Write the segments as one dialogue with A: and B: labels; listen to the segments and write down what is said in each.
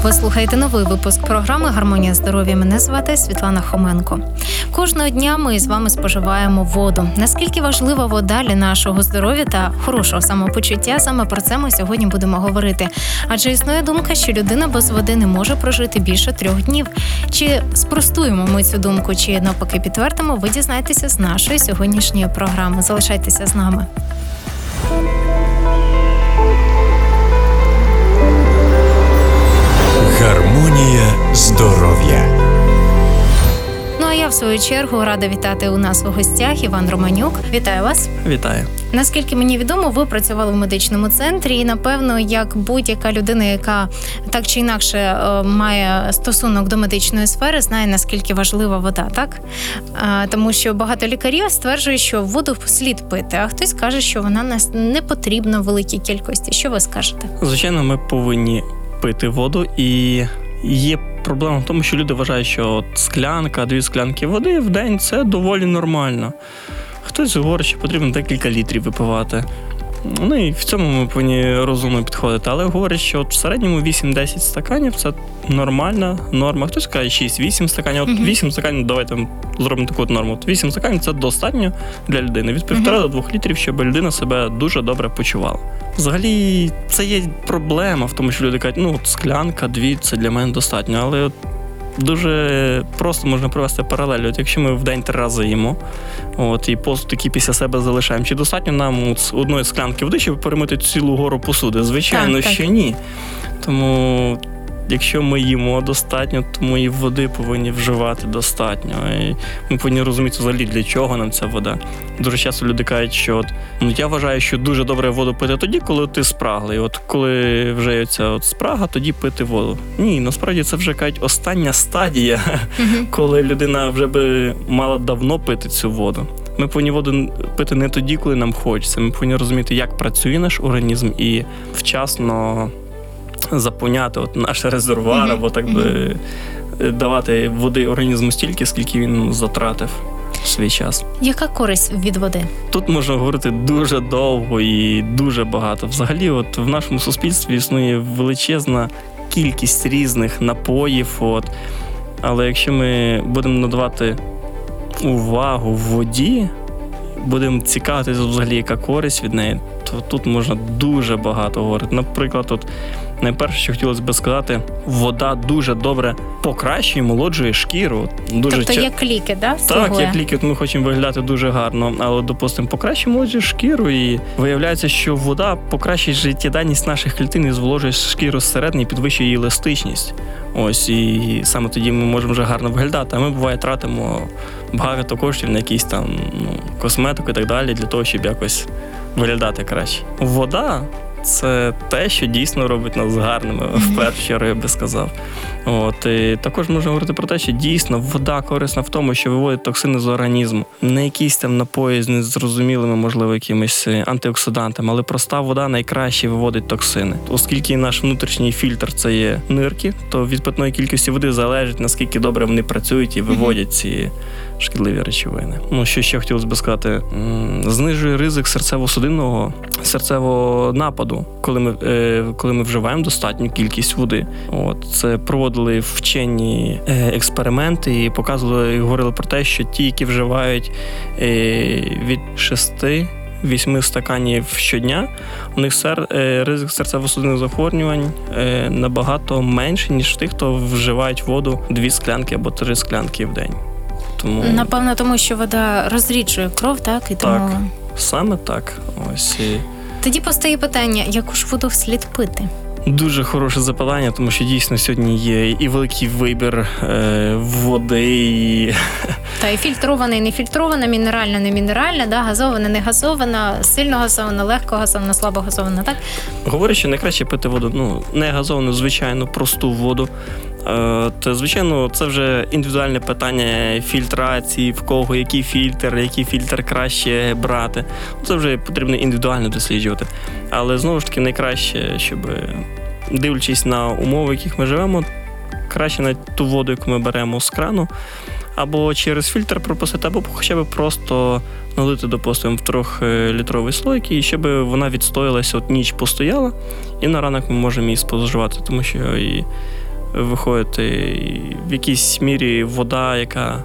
A: Ви слухаєте новий випуск програми «Гармонія здоров'я». Мене звати Світлана Хоменко. Кожного дня ми з вами споживаємо воду. Наскільки важлива вода для нашого здоров'я та хорошого самопочуття, саме про це ми сьогодні будемо говорити. Адже існує думка, що людина без води не може прожити більше 3 днів. Чи спростуємо ми цю думку, чи навпаки підтвердимо, ви дізнаєтеся з нашої сьогоднішньої програми. Залишайтеся з нами.
B: Гармонія здоров'я.
A: Ну а я, в свою чергу, рада вітати у нас у гостях Іван Романюк. Вітаю вас.
C: Вітаю.
A: Наскільки мені відомо, ви працювали в медичному центрі і, напевно, як будь-яка людина, яка так чи інакше має стосунок до медичної сфери, знає, наскільки важлива вода, так? Тому що багато лікарів стверджують, що воду слід пити, а хтось каже, що вона нас не потрібна в великій кількості. Що ви скажете?
C: Звичайно, ми повинні пити воду, і є проблема в тому, що люди вважають, що склянка, 2 склянки води в день – це доволі нормально. Хтось говорить, що потрібно декілька літрів випивати. Ну і в цьому ми повинні розумно підходити. Але говорять, що в середньому 8-10 стаканів – це нормальна норма. Хтось каже 6-8 стаканів. От 8 стаканів, давайте зробимо таку норму. От 8 стаканів – це достатньо для людини. Від 1,5 до 2 літрів, щоб людина себе дуже добре почувала. Взагалі, це є проблема в тому, що люди кажуть, склянка, 2 – це для мене достатньо. Але дуже просто можна провести паралель. От якщо ми в день 3 рази їмо, і посуд такий після себе залишаємо, чи достатньо нам одної склянки води, щоб перемити цілу гору посуди? Звичайно, що ні. Тому якщо ми їмо достатньо, то ми і води повинні вживати достатньо. І ми повинні розуміти взагалі, для чого нам ця вода. Дуже часто люди кажуть, що я вважаю, що дуже добре воду пити тоді, коли ти спраглий. От коли вже є ця спрага, тоді пити воду. Ні, насправді це вже, кажуть, остання стадія, коли людина вже би мала давно пити цю воду. Ми повинні воду пити не тоді, коли нам хочеться. Ми повинні розуміти, як працює наш організм і вчасно заповняти наш резервуар, або так би давати води організму стільки, скільки він затратив в свій час.
A: Яка користь від води?
C: Тут можна говорити дуже довго і дуже багато. Взагалі, в нашому суспільстві існує величезна кількість різних напоїв. Але якщо ми будемо надавати увагу воді, будемо цікавитися взагалі, яка користь від неї, то тут можна дуже багато говорити. Наприклад, найперше, що хотілося б сказати, вода дуже добре покращує, молоджує шкіру.
A: Тобто як ліки, да?
C: Так, як ліки, ми хочемо виглядати дуже гарно, але, допустимо, покращує, молоджує шкіру, і виявляється, що вода покращує життєдайність наших клітин і зволожує шкіру зсередини і підвищує її еластичність. І саме тоді ми можемо вже гарно виглядати, а ми, буває, тратимо багато коштів на якісь там косметику і так далі, для того, щоб якось виглядати краще. Вода – це те, що дійсно робить нас гарними, в першу чергу, я би сказав. І також можна говорити про те, що дійсно вода корисна в тому, що виводить токсини з організму. Не якісь там напої з незрозумілими, можливо, якимись антиоксидантами, але проста вода найкраще виводить токсини. Оскільки наш внутрішній фільтр – це є нирки, то від питної кількості води залежить, наскільки добре вони працюють і виводять ці шкідливі речовини. Що ще хотілося б сказати? Знижує ризик серцевого нападу, коли ми вживаємо достатню кількість води. Це проводили вчені експерименти і показували, і говорили про те, що ті, які вживають від 6-8 стаканів щодня, у них ризик серцево-судинних захворювань набагато менший, ніж тих, хто вживають воду 2 склянки або 3 склянки в день.
A: Напевно, тому що вода розріджує кров, так? І тому...
C: Так, саме так.
A: Тоді постає питання, яку ж воду слід пити?
C: Дуже хороше запитання, тому що дійсно сьогодні є і великий вибір води.
A: І фільтрована, і нефільтрована, мінеральна, не мінеральна, газована, не газована, сильно газована, легко газована, слабо газована, так?
C: Говорять, що найкраще пити воду, не газовану, звичайно, просту воду. То, звичайно, це вже індивідуальне питання фільтрації, в кого який фільтр краще брати. Це вже потрібно індивідуально досліджувати. Але, знову ж таки, найкраще, щоб, дивлячись на умови, в яких ми живемо, краще на ту воду, яку ми беремо з крану, або через фільтр пропустити, або хоча б просто налити, допустимо, в 3-літровий слойк, і щоб вона відстоялася, ніч постояла, і на ранок ми можемо її споживати, тому що і виходити. В якійсь мірі вода, яка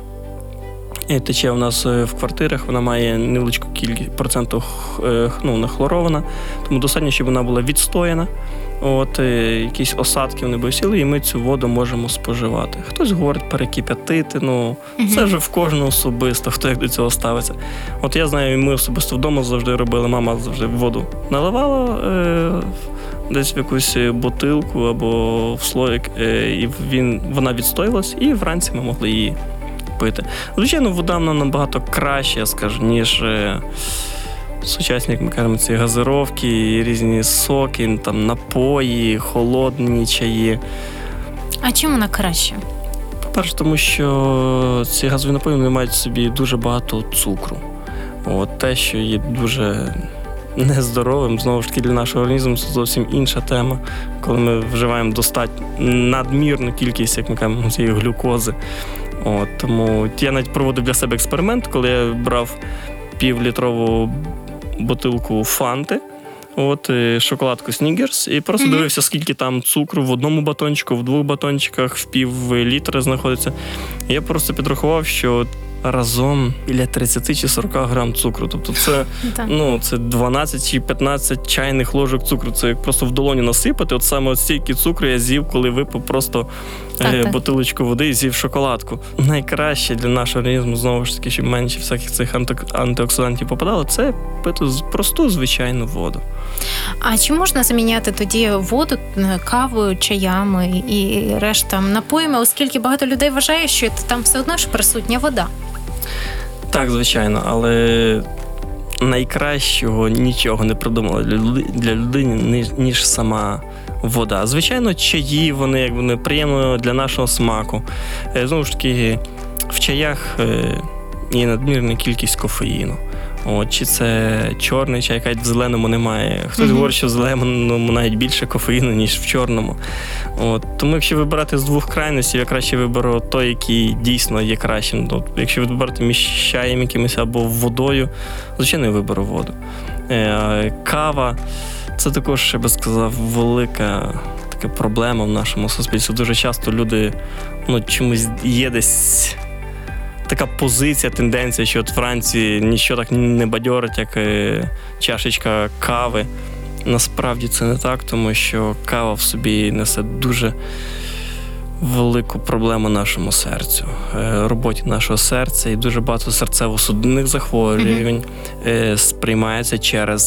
C: тече у нас в квартирах, вона має невеличку кількість проценту нахлорована, тому достатньо, щоб вона була відстояна. Якісь осадки вони б осіли, і ми цю воду можемо споживати. Хтось говорить перекип'ятити, це вже в кожного особисто, хто як до цього ставиться. Я знаю, ми особисто вдома завжди робили, мама завжди воду наливала десь в якусь бутилку або в слоїк, і вона відстоїлась, і вранці ми могли її пити. Звичайно, вода вона набагато краща, я скажу, ніж сучасні, як ми кажемо, ці газировки, різні соки, там, напої, холодні чаї.
A: А чим вона краще?
C: По-перше, тому що ці газові напої вони мають в собі дуже багато цукру. Те, що є дуже нездоровим, знову ж таки, для нашого організму, це зовсім інша тема, коли ми вживаємо надмірну кількість, як ми кажемо, цієї глюкози. Тому я навіть проводив для себе експеримент, коли я брав півлітрову бутилку фанти, шоколадку Снігерс, і просто дивився, скільки там цукру в одному батончику, в двох батончиках, в пів-літра знаходиться. І я просто підрахував, що разом біля 30 чи 40 грам цукру. Тобто це 12 чи 15 чайних ложок цукру. Це як просто в долоні насипати. Саме стільки цукру я з'їв, коли випив просто бутилочку води і з'їв шоколадку. Найкраще для нашого організму, знову ж таки, щоб менше всяких цих антиоксидантів попадало, це пити просту, звичайну воду.
A: А чи можна заміняти тоді воду кавою, чаями і решта напоями, оскільки багато людей вважає, що там все одно ж присутня вода?
C: Так, звичайно, але найкращого нічого не придумали для людини, ніж сама вода. Звичайно, чаї, вони приємно для нашого смаку. Знову ж таки, в чаях є надмірна кількість кофеїну. Чи це чорний чай, який в зеленому немає. Хтось говорить, що в зеленому навіть більше кофеїну, ніж в чорному. Тому якщо вибирати з двох крайностей, я краще виберу той, який дійсно є кращим. Якщо вибирати між чаєм якимось або водою, звичайно, я виберу воду. Кава – це також, я би сказав, велика така проблема в нашому суспільстві. Дуже часто люди чомусь є десь така позиція, тенденція, що вранці нічого так не бадьорить, як чашечка кави. Насправді це не так, тому що кава в собі несе дуже велику проблему нашому серцю, роботі нашого серця, і дуже багато серцево-судинних захворювань сприймається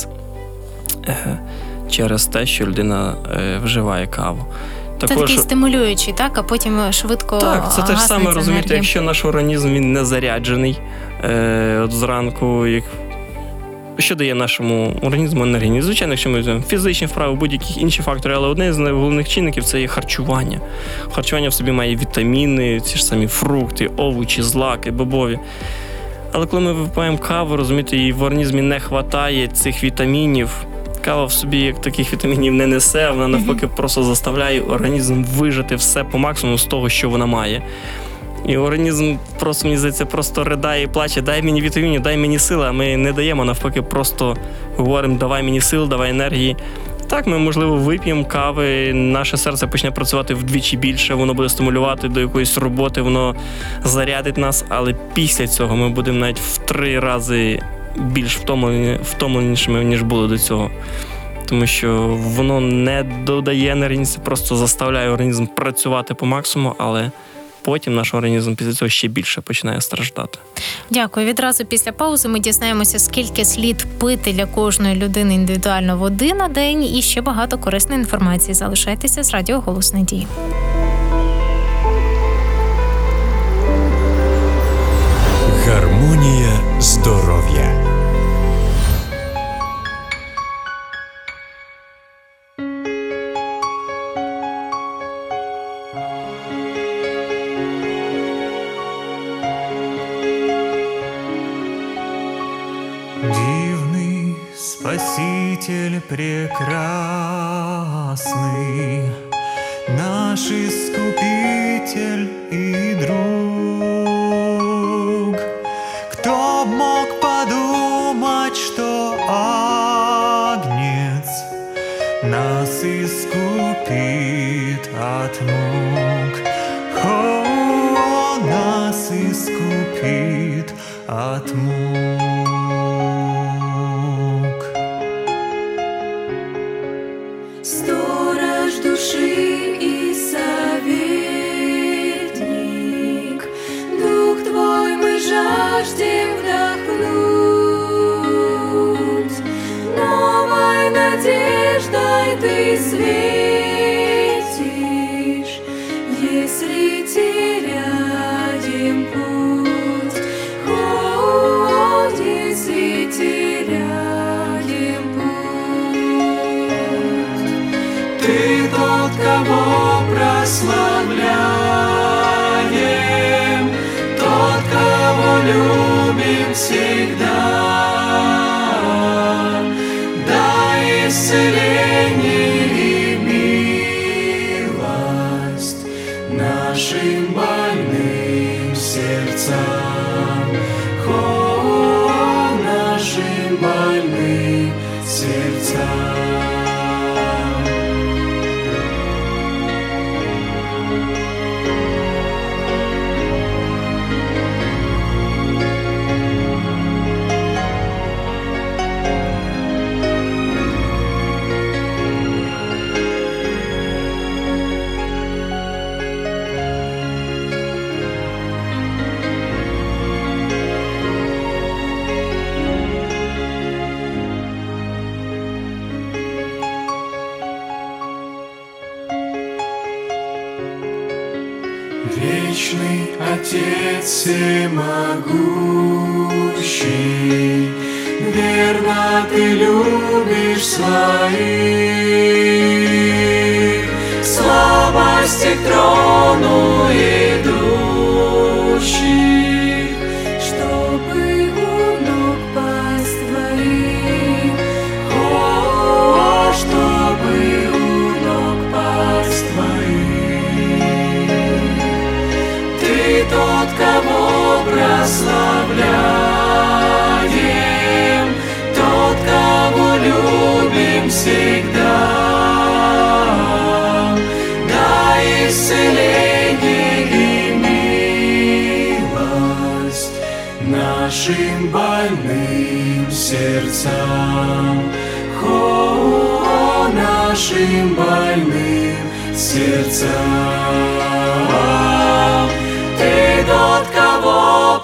C: через те, що людина вживає каву.
A: Це такий стимулюючий, так? А потім швидко
C: так, це те ж саме, розумієте, якщо наш організм він не заряджений зранку, що дає нашому організму енергії? Звичайно, якщо ми візьмемо фізичні вправи, будь-які інші фактори, але одне з найголовніших чинників – це є харчування. Харчування в собі має вітаміни, ці ж самі фрукти, овочі, злаки, бобові. Але коли ми випиваємо каву, розумієте, і в організмі не вистачає цих вітамінів, кава в собі як таких вітамінів не несе, вона навпаки просто заставляє організм вижити все по максимуму з того, що вона має. І організм просто, мені здається, просто ридає і плаче: дай мені вітамінів, дай мені сили, а ми не даємо, навпаки просто говоримо: давай мені сил, давай енергії. Так, ми, можливо, вип'ємо кави, наше серце почне працювати вдвічі більше, воно буде стимулювати до якоїсь роботи, воно зарядить нас, але після цього ми будемо навіть в 3 рази більш втомленішими, ніж були до цього. Тому що воно не додає енергії, просто заставляє організм працювати по максимуму, але потім наш організм після цього ще більше починає страждати.
A: Дякую. Відразу після паузи ми дізнаємося, скільки слід пити для кожної людини індивідуально води на день, і ще багато корисної інформації. Залишайтеся з радіо «Голос Надії».
B: Гармонія здоров'я.
D: Дивный Спаситель прекрасный, наш Искупитель и друг. Кто б мог подумать, что Агнец нас искупит от мук? искупит от мук.
E: Сторож души и советник, Дух Твой мы жаждем вдохнуть. Новой надеждой Ты светишь, если теряем путь. О, если теряем путь.
D: Ты тот, кого прославляем, тот, кого любим всегда. Дай исцеление и милость нашим больным сердцам. О, нашим больным сердцам. Вечный Отец всемогущий, верно Ты любишь своих, слабости к трону идущих,
E: Чтобы у ног пасть Твоих,
D: чтобы у ног пасть Твоих. Ты тот, кого прославляем, тот, кого любим всегда. Дай исцеление и милость нашим больным сердцам. О, нашим больным сердцам. Ты тот, кого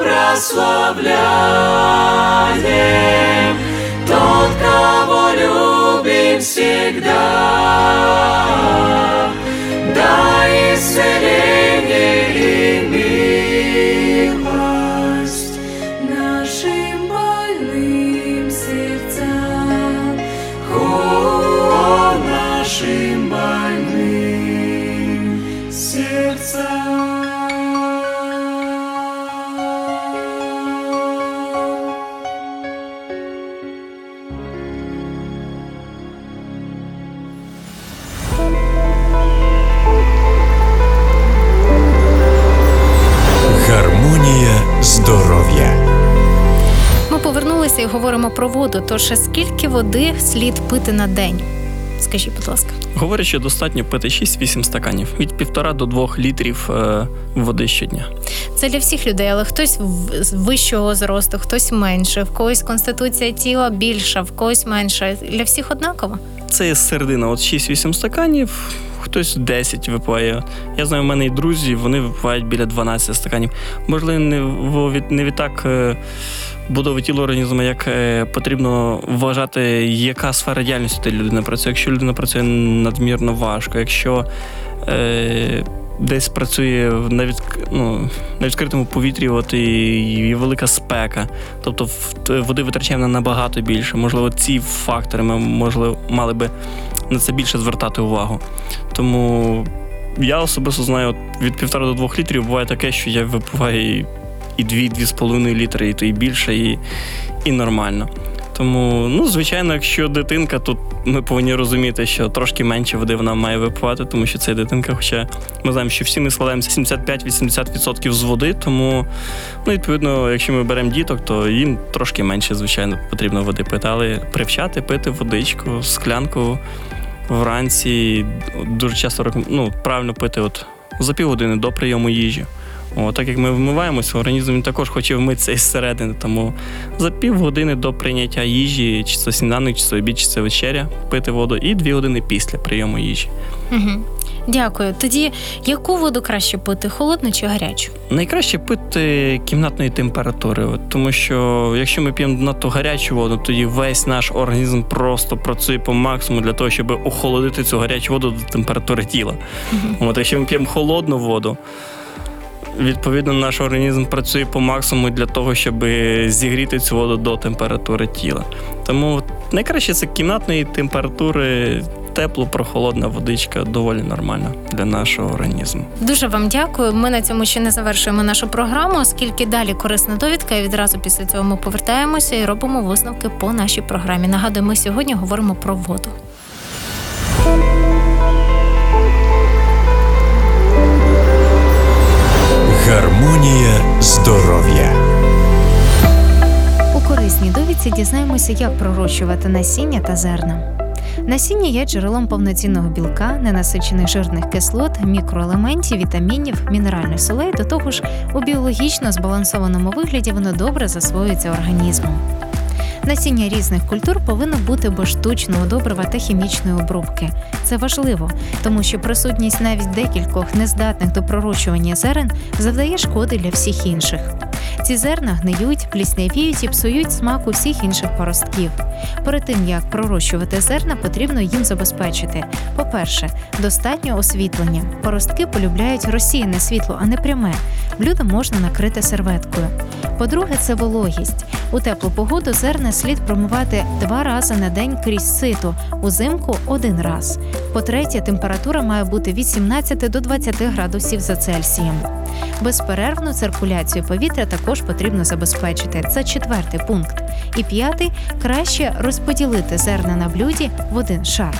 D: прославляем, тот, кого любим всегда. Дай исцеление и милость
E: нашим больным сердцам.
D: о, нашим больным сердцам.
B: Гармонія здоров'я.
A: Ми повернулися і говоримо про воду. Тож скільки води слід пити на день? Скажіть, будь ласка.
C: Говорять, що достатньо пити 6-8 стаканів, від 1,5 до 2 літрів води щодня.
A: Це для всіх людей, але хтось з вищого зросту, хтось менше, в когось конституція тіла більша, в когось менша. Для всіх однаково?
C: Це є середина, от 6-8 стаканів, хтось 10 випиває. Я знаю, в мене і друзі, вони випивають біля 12 стаканів. Можливо, не відтак будови тіла організму, як потрібно вважати, яка сфера діяльності людина працює. Якщо людина працює надмірно важко, якщо десь працює на відкритому повітрі, от і велика спека, тобто води витрачаємо набагато більше. Можливо, ці фактори ми мали би на це більше звертати увагу. Тому я особисто знаю, от від 1,5 до 2 літрів буває таке, що я випиваю і 2-2,5 літри, і то і більше, і нормально. Тому, звичайно, якщо дитинка, то ми повинні розуміти, що трошки менше води вона має випивати, тому що це дитинка, хоча ми знаємо, що всі ми складаємося 75-80% з води, тому, відповідно, якщо ми беремо діток, то їм трошки менше, звичайно, потрібно води пити, але привчати пити водичку, склянку вранці, дуже часто правильно пити за півгодини до прийому їжі. Так як ми вмиваємося, організм він також хоче вмитися із середини, тому за півгодини до прийняття їжі, чи це сніданок, чи це обід, чи це вечеря, пити воду, і 2 години після прийому їжі.
A: Угу. Дякую. Тоді яку воду краще пити, холодну чи гарячу?
C: Найкраще пити кімнатної температури, тому що якщо ми п'ємо надто гарячу воду, тоді весь наш організм просто працює по максимуму для того, щоб охолодити цю гарячу воду до температури тіла. Якщо ми п'ємо холодну воду, відповідно, наш організм працює по максимуму для того, щоб зігріти цю воду до температури тіла. Тому найкраще це кімнатної температури, тепло, прохолодна водичка доволі нормальна для нашого організму.
A: Дуже вам дякую. Ми на цьому ще не завершуємо нашу програму, оскільки далі корисна довідка, і відразу після цього ми повертаємося і робимо висновки по нашій програмі. Нагадую, ми сьогодні говоримо про воду.
B: Гармонія здоров'я.
A: У корисній довідці дізнаємося, як пророщувати насіння та зерна. Насіння є джерелом повноцінного білка, ненасичених жирних кислот, мікроелементів, вітамінів, мінеральних солей. До того ж, у біологічно збалансованому вигляді воно добре засвоюється організмом. Насіння різних культур повинно бути без штучного добрива та хімічної обробки. Це важливо, тому що присутність навіть декількох нездатних до пророщування зерен завдає шкоди для всіх інших. Ці зерна гниють, пліснявіють і псують смак усіх інших поростків. Перед тим, як пророщувати зерна, потрібно їм забезпечити. По-перше, достатньо освітлення. Поростки полюбляють розсіяне світло, а не пряме. Блюдо можна накрити серветкою. По-друге, це вологість. У теплу погоду зерна слід промивати 2 рази на день крізь сито, узимку – 1 раз. По-третє, температура має бути від 17 до 20 градусів за Цельсієм. Безперервну циркуляцію повітря також потрібно забезпечити. Це 4-й пункт. І 5-й – краще розподілити зерна на блюді в 1 шар.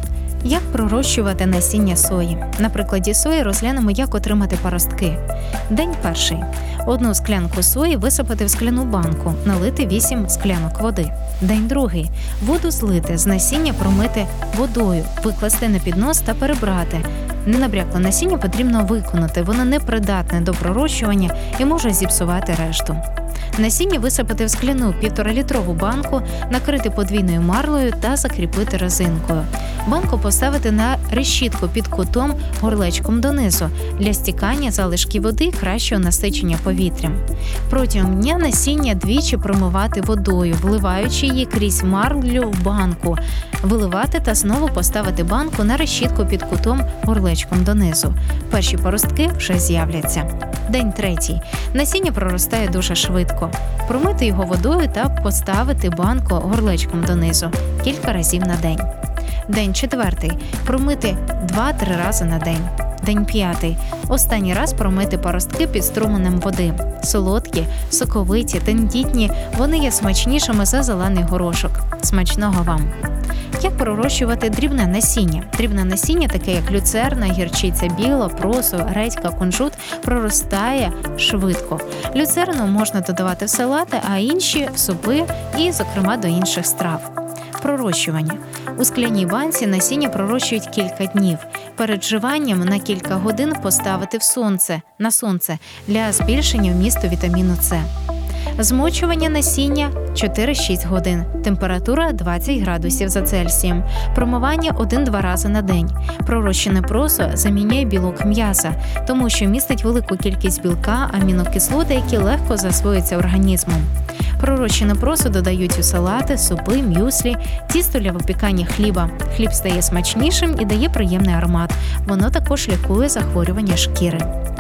A: Як пророщувати насіння сої? На прикладі сої розглянемо, як отримати паростки. День перший. 1 склянку сої висипати в скляну банку, налити 8 склянок води. День другий. Воду злити, з насіння промити водою, викласти на піднос та перебрати. Ненабрякле насіння потрібно виконати, воно непридатне до пророщування і може зіпсувати решту. Насіння висипати в скляну 1,5-літрову банку, накрити подвійною марлею та закріпити резинкою. Банку поставити на решітку під кутом горлечком донизу для стікання залишків води і кращого насичення повітрям. Протягом дня насіння двічі промивати водою, вливаючи її крізь марлю в банку, виливати та знову поставити банку на решітку під кутом горлечком донизу. Перші поростки вже з'являться. День третій. Насіння проростає дуже швидко. Промити його водою та поставити банку горлечком донизу кілька разів на день. День четвертий. Промити 2-3 рази на день. День п'ятий. Останній раз промити паростки під струменем води. Солодкі, соковиті, тендітні, вони є смачнішими за зелений горошок. Смачного вам! Як пророщувати дрібне насіння? Дрібне насіння, таке як люцерна, гірчиця біла, просо, редька, кунжут, проростає швидко. Люцерну можна додавати в салати, а інші – в супи і, зокрема, до інших страв. Пророщування. У скляній банці насіння пророщують кілька днів. Перед вживанням на кілька годин поставити на сонце для збільшення вмісту вітаміну С. Змочування насіння 4-6 годин. Температура 20 градусів за Цельсієм. Промивання 1-2 рази на день. Пророщене просо заміняє білок м'яса, тому що містить велику кількість білка, амінокислоти, які легко засвоюються організмом. Пророщене просо додають у салати, супи, мюслі, тісто для випікання хліба. Хліб стає смачнішим і дає приємний аромат. Воно також лікує захворювання шкіри.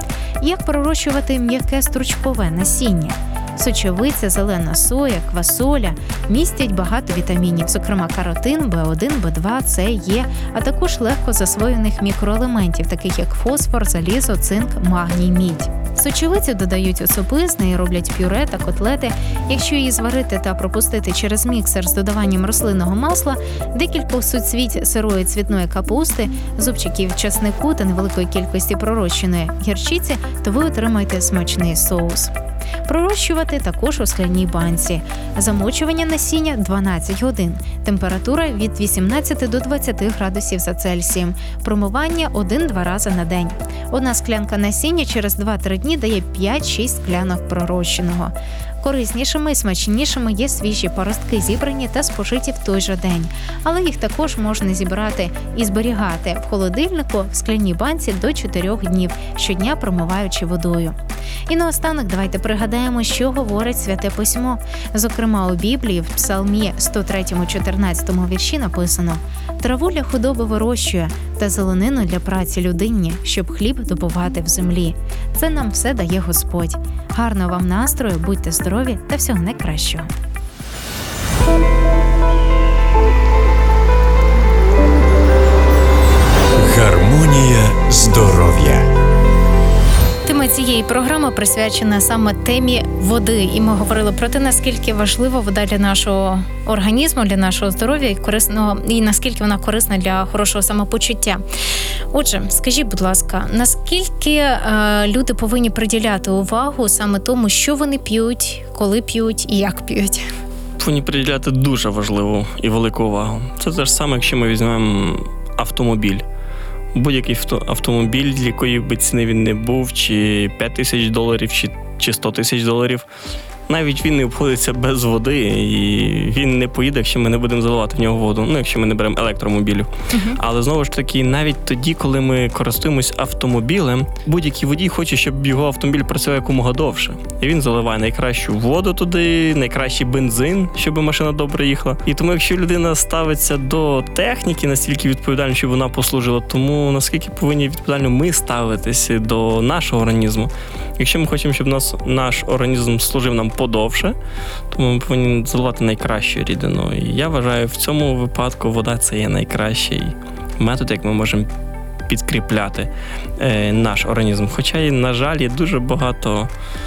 A: Як пророщувати м'яке стручкове насіння? Сочевиця, зелена соя, квасоля містять багато вітамінів, зокрема каротин, В1, В2, С, Е, а також легко засвоєних мікроелементів, таких як фосфор, залізо, цинк, магній, мідь. Сочевицю додають у супи, з неї роблять пюре та котлети. Якщо її зварити та пропустити через міксер з додаванням рослинного масла, декількох суцвіть сирої цвітної капусти, зубчиків часнику та невеликої кількості пророщеної гірчиці, то ви отримаєте смачний соус. Пророщувати також у скляній банці. Замочування насіння 12 годин. Температура від 18 до 20 градусів за Цельсієм. Промивання 1-2 рази на день. Одна склянка насіння через 2-3 дні дає 5-6 склянок пророщеного. Кориснішими і смачнішими є свіжі паростки, зібрані та спожиті в той же день. Але їх також можна зібрати і зберігати в холодильнику в скляній банці до 4 днів, щодня промиваючи водою. І наостанок давайте пригадаємо, що говорить Святе Письмо. Зокрема, у Біблії в Псалмі 103-14 вірші написано: «Траву для худоби вирощує, та зеленину для праці людині, щоб хліб добувати в землі. Це нам все дає Господь». Гарного вам настрою, будьте здорові та всього найкращого.
B: Гармонія здоров'я.
A: Тема цієї програми присвячена саме темі води. І ми говорили про те, наскільки важлива вода для нашого організму, для нашого здоров'я і наскільки вона корисна для хорошого самопочуття. Отже, скажіть, будь ласка, наскільки люди повинні приділяти увагу саме тому, що вони п'ють, коли п'ють і як п'ють?
C: Повинні приділяти дуже важливу і велику увагу. Це те ж саме, якщо ми візьмемо автомобіль. Будь-який автомобіль, якої би ціни він не був, чи $5,000, чи $100,000, навіть він не обходиться без води, і він не поїде, якщо ми не будемо заливати в нього воду, якщо ми не беремо електромобілів. Але знову ж таки, навіть тоді, коли ми користуємось автомобілем, будь-який водій хоче, щоб його автомобіль працював якомога довше. І він заливає найкращу воду туди, найкращий бензин, щоб машина добре їхала. І тому, якщо людина ставиться до техніки настільки відповідально, щоб вона послужила, тому наскільки повинні відповідально ми ставитися до нашого організму. Якщо ми хочемо, щоб наш організм служив нам подовше, тому ми повинні заливати найкращу рідину. І я вважаю, в цьому випадку вода – це є найкращий метод, як ми можемо підкріпляти наш організм. Хоча, на жаль, є дуже багато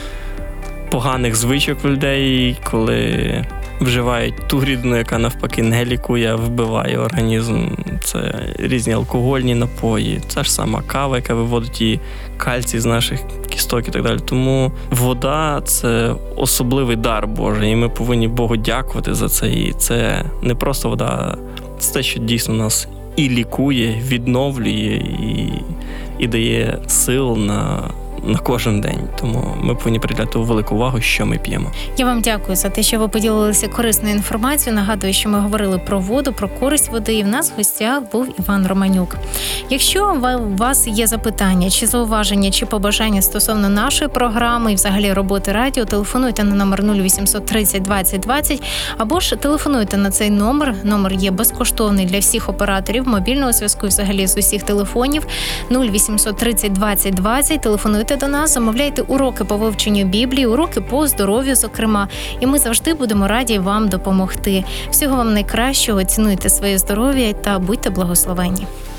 C: поганих звичок в людей, коли вживають ту рідину, яка навпаки не лікує, а вбиває організм. Це різні алкогольні напої, це ж сама кава, яка виводить і кальцій з наших кісток і так далі. Тому вода – це особливий дар Божий, і ми повинні Богу дякувати за це. І це не просто вода, це те, що дійсно нас і лікує, відновлює, і дає сил на кожен день. Тому ми повинні приділяти велику увагу, що ми п'ємо.
A: Я вам дякую за те, що ви поділилися корисною інформацією. Нагадую, що ми говорили про воду, про користь води, і в нас в гостях був Іван Романюк. Якщо у вас є запитання, чи зауваження, чи побажання стосовно нашої програми і взагалі роботи радіо, телефонуйте на номер 0800 30 20 20, або ж телефонуйте на цей номер. Номер є безкоштовний для всіх операторів мобільного зв'язку і взагалі з усіх телефонів. 0800 30 20 20. Телефонуйте до нас, замовляйте уроки по вивченню Біблії, уроки по здоров'ю, зокрема. І ми завжди будемо раді вам допомогти. Всього вам найкращого, цінуйте своє здоров'я та будьте благословенні.